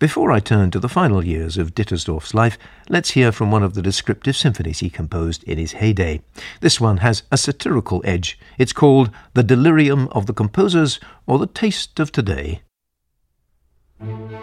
Before I turn to the final years of Dittersdorf's life, let's hear from one of the descriptive symphonies he composed in his heyday. This one has a satirical edge. It's called The Delirium of the Composers, or The Taste of Today.